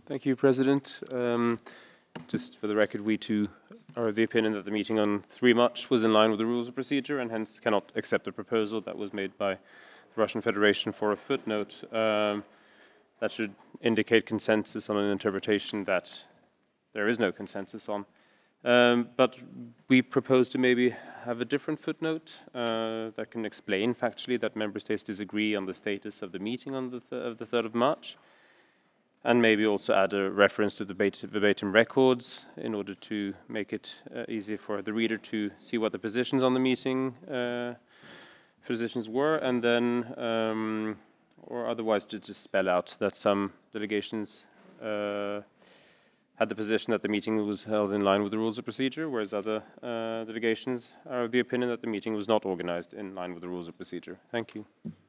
Thank you, President. Just for the record, we too are of the opinion that the meeting on 3 March was in line with the rules of procedure and hence cannot accept the proposal that was made by the Russian Federation for a footnote. That should indicate consensus on an interpretation that there is no consensus on. But we propose to maybe have a different footnote that can explain factually that member states disagree on the status of the meeting on the 3rd of March. And maybe also add a reference to the verbatim records in order to make it easier for the reader to see what the positions on the meeting positions were, and then, or otherwise to just spell out that some delegations had the position that the meeting was held in line with the rules of procedure, whereas other delegations are of the opinion that the meeting was not organized in line with the rules of procedure. Thank you.